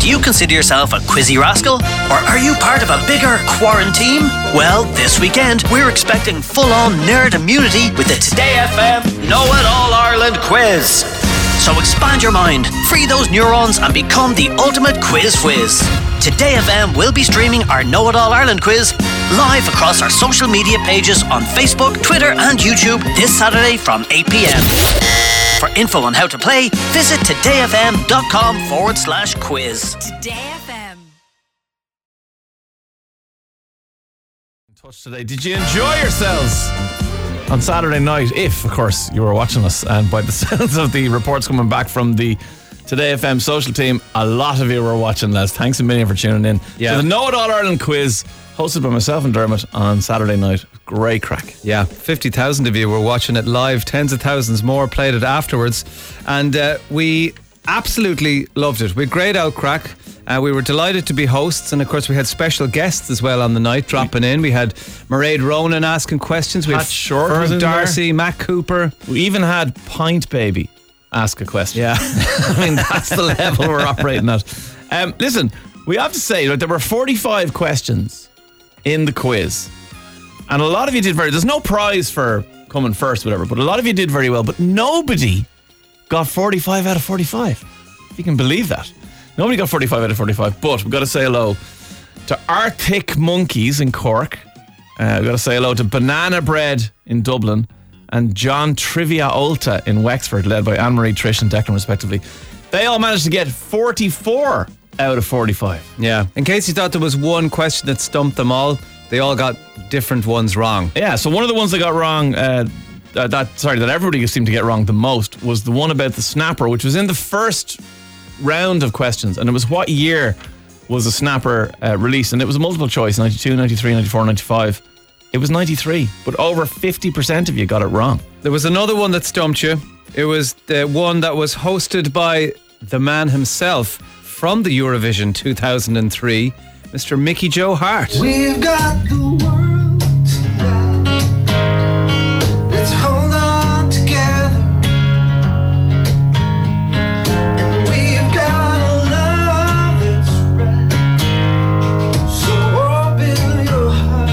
Do you consider yourself a quizzy rascal? Or are you part of a bigger quarantine? Well, this weekend, we're expecting full-on nerd immunity with the Today FM Know It All Ireland quiz. So expand your mind, free those neurons and become the ultimate quiz whiz. Today FM will be streaming our Know It All Ireland quiz live across our social media pages on Facebook, Twitter and YouTube this Saturday from 8 p.m. For info on how to play, visit todayfm.com/quiz. Today FM. Touch today. Did you enjoy yourselves on Saturday night? If, of course, you were watching us, and by the sounds of the reports coming back from the Today FM social team, a lot of you were watching, Les. Thanks a million for tuning in. Yeah. So the Know It All Ireland quiz, hosted by myself and Dermot on Saturday night. Great crack. Yeah, 50,000 of you were watching it live. Tens of thousands more played it afterwards. And we absolutely loved it. We had great out crack. We were delighted to be hosts. And of course, we had special guests as well on the night dropping in. We had Mairead Ronan asking questions. We Pat had Short was in Darcy, Matt Cooper. We even had Pint Baby ask a question. Yeah. I mean, that's the level we're operating at. Listen, we have to say that there were 45 questions in the quiz. And a lot of you did there's no prize for coming first, whatever, but a lot of you did very well. But nobody got 45 out of 45. If you can believe that. Nobody got 45 out of 45. But we've got to say hello to Arctic Monkeys in Cork. We've got to say hello to Banana Bread in Dublin. And John Trivia Ulta in Wexford, led by Anne-Marie, Trish and Declan respectively. They all managed to get 44 out of 45. Yeah. In case you thought there was one question that stumped them all, they all got different ones wrong. Yeah, so one of the ones they got wrong, that everybody seemed to get wrong the most, was the one about the snapper, which was in the first round of questions. And it was what year was the snapper released? And it was a multiple choice, 92, 93, 94, 95. It was 93, but over 50% of you got it wrong. There was another one that stumped you. It was the one that was hosted by the man himself from the Eurovision 2003, Mr. Mickey Joe Hart. We've got the world tonight. Let's hold on together. And we've got a love that's right. So open your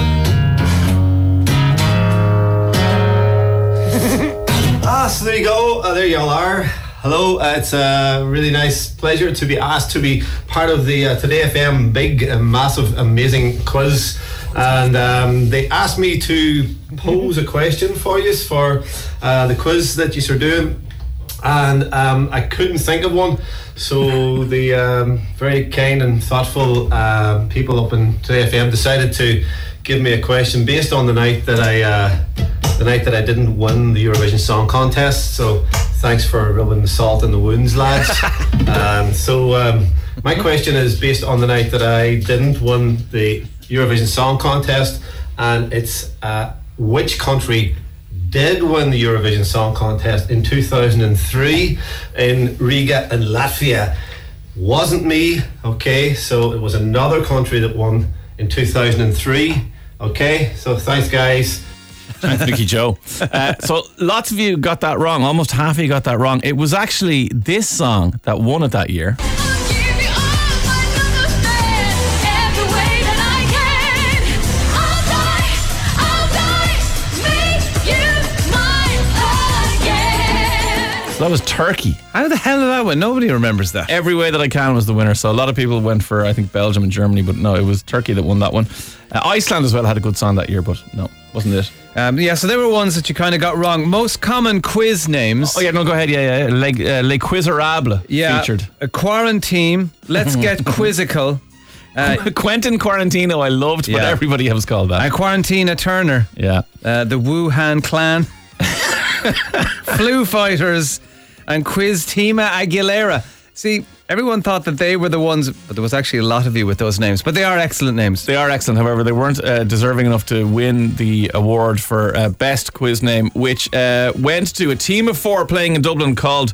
heart. So there you go. There you all are. Hello, it's a really nice pleasure to be asked to be part of the Today FM big, massive, amazing quiz. And they asked me to pose a question for you for the quiz that you're doing. And I couldn't think of one. So the very kind and thoughtful people up in Today FM decided to give me a question based on the night that I didn't win the Eurovision Song Contest. So thanks for rubbing the salt in the wounds, lads. My question is based on the night that I didn't win the Eurovision Song Contest, and it's which country did win the Eurovision Song Contest in 2003 in Riga in Latvia? Wasn't me, okay, so it was another country that won in 2003. Okay, so thanks guys. Thanks, Mickey Joe. So lots of you got that wrong. Almost half of you got that wrong. It was actually this song that won it that year. So that was Turkey. How the hell did that win? Nobody remembers that. Every Way That I Can was the winner. So a lot of people went for, I think, Belgium and Germany, but no, it was Turkey that won that one. Iceland as well had a good song that year, but no, wasn't it. So there were ones that you kind of got wrong. Most common quiz names. Oh yeah, no, go ahead. Yeah. Les Quizerables featured. A Quarantine. Let's Get Quizzical. Quentin Quarantino, I loved, but everybody else called that. Quarantina Turner. Yeah. The Wuhan Clan. Flu Fighters. And Quiz Tima Aguilera. See, everyone thought that they were the ones, but there was actually a lot of you with those names. But they are excellent names. They are excellent. However, they weren't deserving enough to win the award for best quiz name, which went to a team of four playing in Dublin called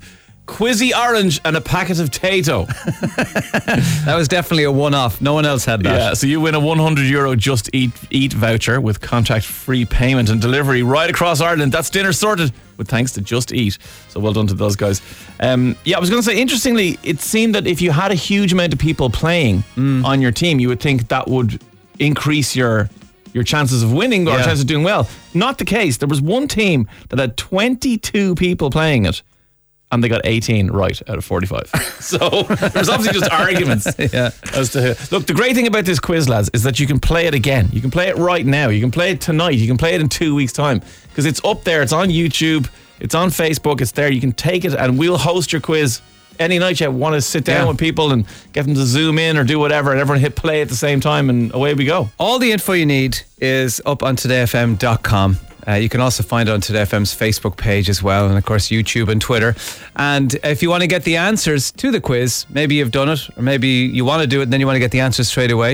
Quizzy orange and a packet of Tato. That was definitely a one-off. No one else had that. Yeah, so you win a €100 Just Eat voucher with contact-free payment and delivery right across Ireland. That's dinner sorted with thanks to Just Eat. So well done to those guys. I was going to say, interestingly, it seemed that if you had a huge amount of people playing on your team, you would think that would increase your chances of winning or chances of doing well. Not the case. There was one team that had 22 people playing it, and they got 18 right out of 45. So there's obviously just arguments as to who. Look, the great thing about this quiz, lads, is that you can play it again. You can play it right now. You can play it tonight. You can play it in 2 weeks' time because it's up there. It's on YouTube. It's on Facebook. It's there. You can take it and we'll host your quiz any night you want to sit down with people and get them to zoom in or do whatever, and everyone hit play at the same time, and away we go. All the info you need is up on todayfm.com. You can also find it on Today FM's Facebook page as well, and of course YouTube and Twitter. And if you want to get the answers to the quiz, maybe you've done it, or maybe you want to do it and then you want to get the answers straight away,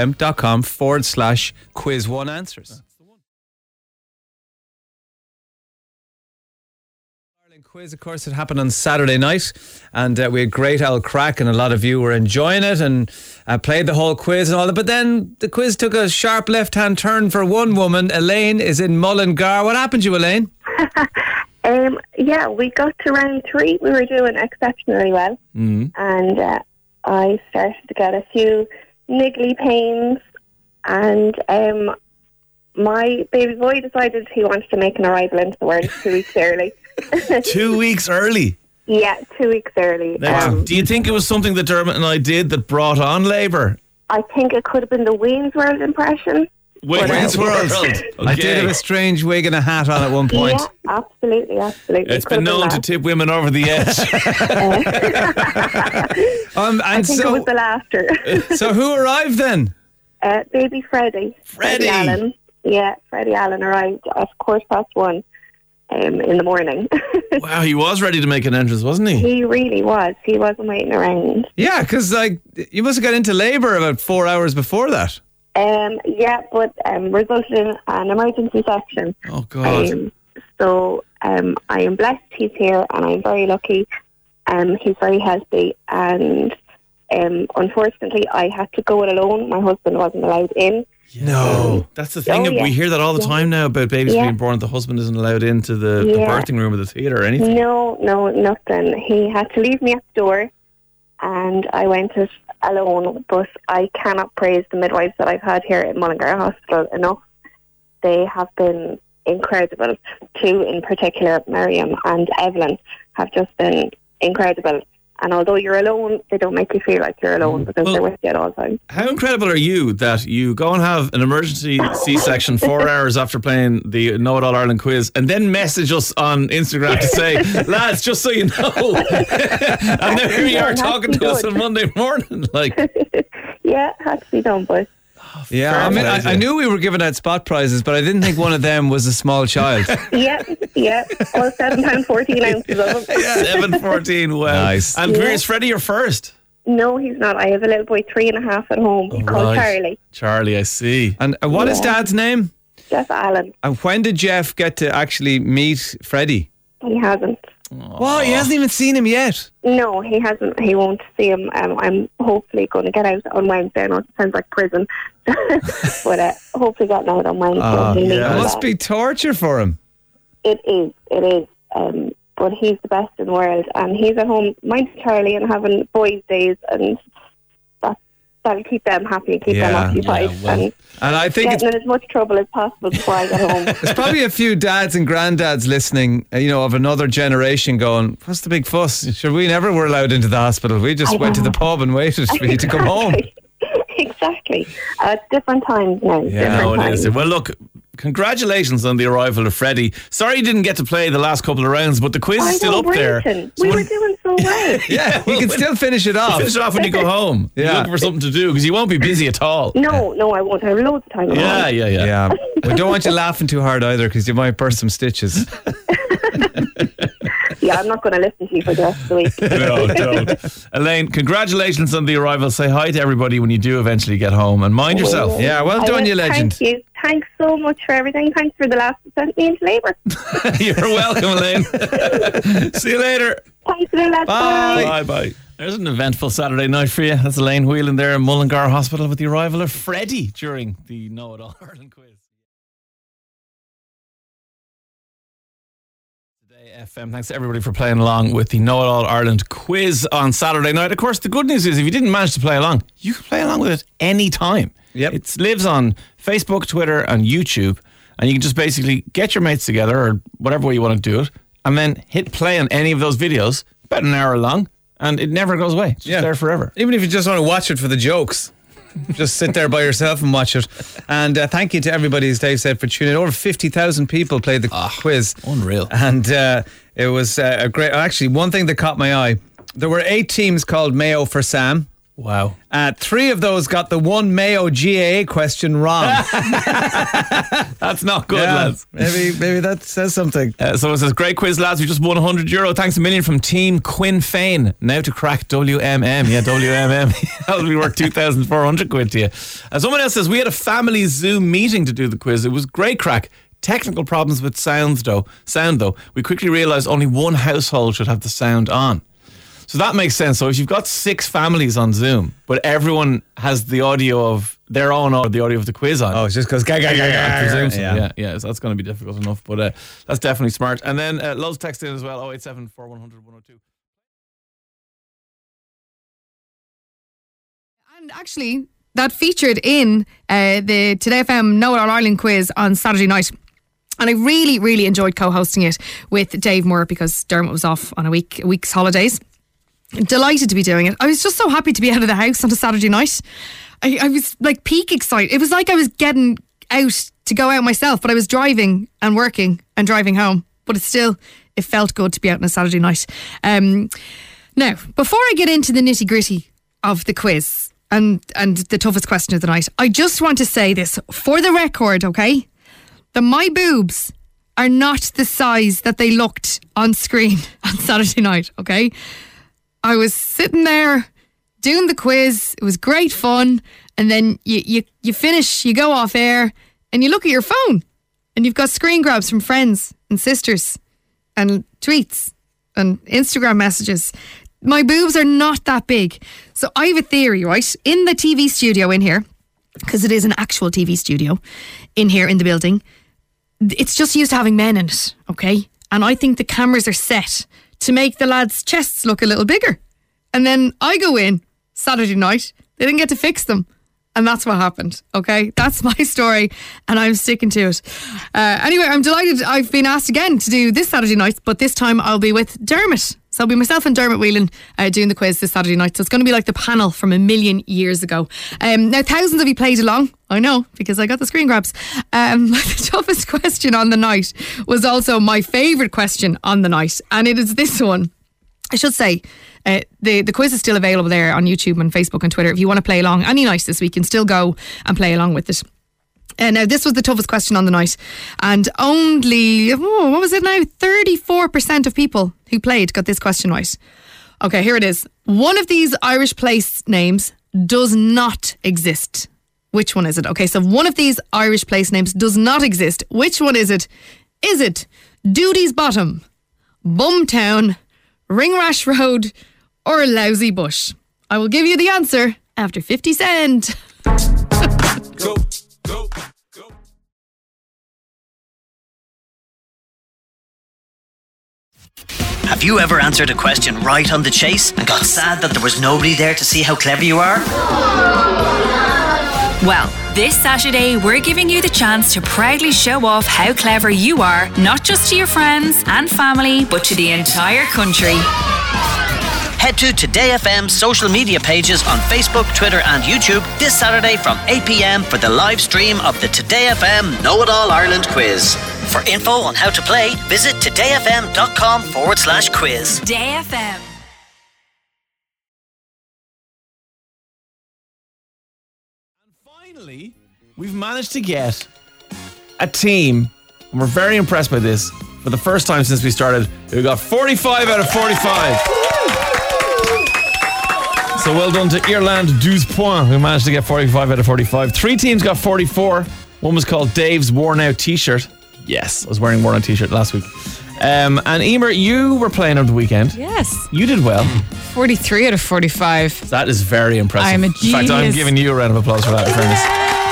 todayfm.com/quiz1answers. Quiz, of course, it happened on Saturday night, and we had great old crack, and a lot of you were enjoying it and played the whole quiz and all that. But then the quiz took a sharp left-hand turn for one woman. Elaine is in Mullingar. What happened to you, Elaine? We got to round 3. We were doing exceptionally well, and I started to get a few niggly pains, and my baby boy decided he wanted to make an arrival into the world 2 weeks early. 2 weeks early? Yeah, 2 weeks early. Do you think it was something that Dermot and I did that brought on labour? I think it could have been the Wayne's World impression. Wayne's World. Okay. I did have a strange wig and a hat on at one point. Yeah, absolutely. It's been known to tip women over the edge. I think it was the laughter. So who arrived then? Baby Freddie. Freddie Allen. Yeah, Freddie Allen arrived at 1:15 in the morning. Wow, he was ready to make an entrance, wasn't he? He really was. He wasn't waiting around. Yeah, because you must have got into labour about 4 hours before that. But resulted in an emergency section. Oh, God. So I am blessed he's here, and I'm very lucky. He's very healthy, and unfortunately I had to go it alone. My husband wasn't allowed in. No, that's the thing. We hear that all the time now about babies being born. The husband isn't allowed into the birthing room or the theatre or anything. No, nothing. He had to leave me at the door, and I went it alone. But I cannot praise the midwives that I've had here at Mullingar Hospital enough. They have been incredible. 2 in particular, Miriam and Evelyn, have just been incredible. And although you're alone, they don't make you feel like you're alone because they're with you at all times. How incredible are you that you go and have an emergency C-section 4 hours after playing the Know It All Ireland quiz and then message us on Instagram to say, lads, just so you know. And then here you are talking to us on Monday morning. Yeah, it had to be done, boys. Yeah, I knew we were giving out spot prizes, but I didn't think one of them was a small child. Yeah. All £7.14 ounces of them. 7.14, well. Nice. And where's Freddie your first? No, he's not. I have a little boy 3.5 at home. He's called Charlie. Charlie, I see. And what is Dad's name? Jeff Allen. And when did Jeff get to actually meet Freddie? He hasn't. What? He hasn't even seen him yet? No, he hasn't. He won't see him. I'm hopefully going to get out on Wednesday. I know it sounds like prison. But hopefully getting out on Wednesday. It must be torture for him. It is. But he's the best in the world. And he's at home minding Charlie and having boys' days, and that'll keep them happy and keep them occupied. And I think getting in as much trouble as possible before I get home. There's probably a few dads and granddads listening, of another generation going, what's the big fuss? Sure, we never were allowed into the hospital. We just went to the pub and waited for you to come home. Exactly. Different times now. Yeah, it is. Well, look, congratulations on the arrival of Freddie. Sorry you didn't get to play the last couple of rounds, but the quiz is still up there. We were doing so well. Yeah, you can still finish it off. Finish it off when you go home. You're looking for something to do because you won't be busy at all. No, I won't. I have loads of time. Yeah. We don't want you laughing too hard either because you might burst some stitches. Yeah, I'm not going to listen to you for the rest of the week. No, don't. Elaine, congratulations on the arrival. Say hi to everybody when you do eventually get home, and mind yourself. Yeah, well done, you legend. thanks so much for everything. Thanks for the last that sent me into labour. You're welcome, Elaine. See you later. Thanks for the last. Bye. Bye. There's an eventful Saturday night for you. That's Elaine Whelan there in Mullingar Hospital with the arrival of Freddie during the Know It All Ireland quiz. Today FM, thanks to everybody for playing along with the Know It All Ireland quiz on Saturday night. Of course, the good news is if you didn't manage to play along, you can play along with it any time. Yep. It lives on Facebook, Twitter and YouTube, and you can just basically get your mates together or whatever way you want to do it and then hit play on any of those videos, about an hour long. And it never goes away. It's just there forever. Even if you just want to watch it for the jokes, just sit there by yourself and watch it. And thank you to everybody, as Dave said, for tuning in. Over 50,000 people played the quiz. Unreal. And it was a great... Actually, one thing that caught my eye, there were 8 teams called Mayo for Sam. Wow. 3 of those got the one Mayo GAA question wrong. That's not good, lads. Maybe that says something. So it says, great quiz, lads. We just won €100. Thanks a million from Team Quinn Fane. Now to crack WMM. Yeah, WMM. That'll be worth 2,400 quid to you. Someone else says, we had a family Zoom meeting to do the quiz. It was great crack. Technical problems with sound though. We quickly realised only one household should have the sound on. So that makes sense. So if you've got 6 families on Zoom, but everyone has the audio of their own or the audio of the quiz on. Oh, it's just because Yeah, so that's going to be difficult enough. But that's definitely smart. And then loads text in as well, 087 4100 102. And actually, that featured in the Today FM Know It All Ireland quiz on Saturday night. And I really, really enjoyed co-hosting it with Dave Moore because Dermot was off on a week's holidays. Delighted to be doing it. I was just so happy to be out of the house on a Saturday night. I was like peak excited. It was like I was getting out to go out myself, but I was driving and working and driving home. But it felt good to be out on a Saturday night. Now, before I get into the nitty gritty of the quiz and the toughest question of the night, I just want to say this for the record, okay? That my boobs are not the size that they looked on screen on Saturday night, okay? I was sitting there doing the quiz. It was great fun. And then you finish, you go off air and you look at your phone and you've got screen grabs from friends and sisters and tweets and Instagram messages. My boobs are not that big. So I have a theory, right? In the TV studio in here, because it is an actual TV studio in here in the building, it's just used to having men in it, okay? And I think the cameras are set to make the lads' chests look a little bigger. And then I go in Saturday night, they didn't get to fix them. And that's what happened, okay? That's my story and I'm sticking to it. Anyway, I'm delighted I've been asked again to do this Saturday night, but this time I'll be with Dermot. So I'll be myself and Dermot Whelan doing the quiz this Saturday night. So it's going to be like the panel from a million years ago. Now, thousands of you played along. I know, because I got the screen grabs. The toughest question on the night was also my favourite question on the night. And it is this one. I should say, the quiz is still available there on YouTube and Facebook and Twitter. If you want to play along any night this week, you can still go and play along with it. Now, this was the toughest question on the night. And only, 34% of people who played got this question right. Okay, here it is. One of these Irish place names does not exist. Which one is it? Okay, so one of these Irish place names does not exist. Which one is it? Is it Duty's Bottom, Bumtown, Ringrash Road, or Lousy Bush? I will give you the answer after 50 Cent. Go, go, go. Have you ever answered a question right on the chase and got sad that there was nobody there to see how clever you are? Well, this Saturday, we're giving you the chance to proudly show off how clever you are, not just to your friends and family, but to the entire country. Head to Today FM's social media pages on Facebook, Twitter and YouTube this Saturday from 8 p.m. for the live stream of the Today FM Know It All Ireland quiz. For info on how to play, visit todayfm.com/quiz. Today FM. Finally, we've managed to get a team, and we're very impressed by this, for the first time since we started, we got 45 out of 45. So well done to Ireland 12 points, who managed to get 45 out of 45. 3 teams got 44. One was called Dave's Worn Out T-shirt. Yes, I was wearing a worn out T-shirt last week. And Emer, you were playing over the weekend. Yes. You did well. 43 out of 45. That is very impressive. I'm a In fact, I'm genius. giving you a round of applause for that, in fairness.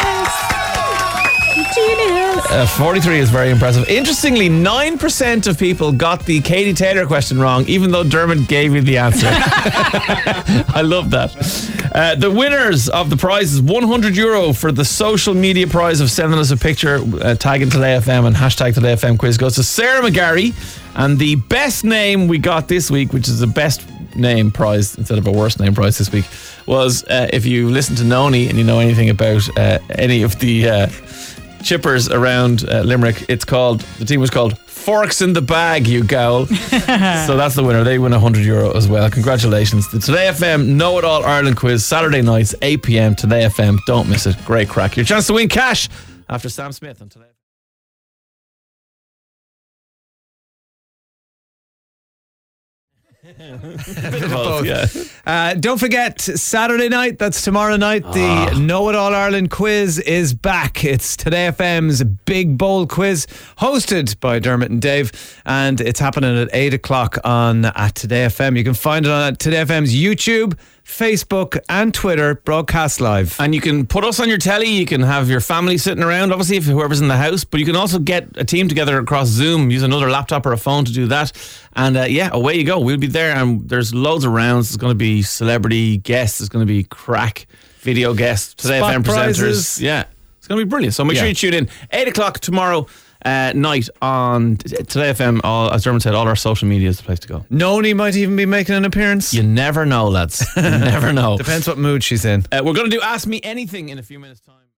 43 is very impressive. Interestingly, 9% of people got the Katie Taylor question wrong, even though Dermot gave you the answer. I love that. The winners of the prize is €100 for the social media prize of sending us a picture, tagging Today FM and hashtag Today FM quiz goes to Sarah McGarry. And the best name we got this week, which is the best name prize instead of a worst name prize this week, was if you listen to Noni and you know anything about any of the chippers around Limerick, the team was called Forks in the Bag, you gowl. So that's the winner. They win €100 as well. Congratulations. The Today FM Know It All Ireland quiz, Saturday nights, 8 p.m. Today FM. Don't miss it. Great crack. Your chance to win cash after Sam Smith on Today. Bit of both, yeah. Don't forget, Saturday night, that's tomorrow night, the Know It All Ireland quiz is back. It's Today FM's Big Bowl quiz, hosted by Dermot and Dave, and it's happening at 8 o'clock at Today FM. You can find it on Today FM's YouTube, Facebook and Twitter, broadcast live. And you can put us on your telly, you can have your family sitting around, obviously if whoever's in the house, but you can also get a team together across Zoom, use another laptop or a phone to do that, and away you go. We'll be there, and there's loads of rounds. There's going to be celebrity guests, there's going to be crack video guests, Today Spot FM prizes. presenters. Yeah, it's going to be brilliant, so make sure you tune in 8 o'clock tomorrow night on Today FM. As Dermot said, all our social media is the place to go. Noni might even be making an appearance. You never know, lads. You never know. Depends what mood she's in. We're going to do Ask Me Anything in a few minutes' time.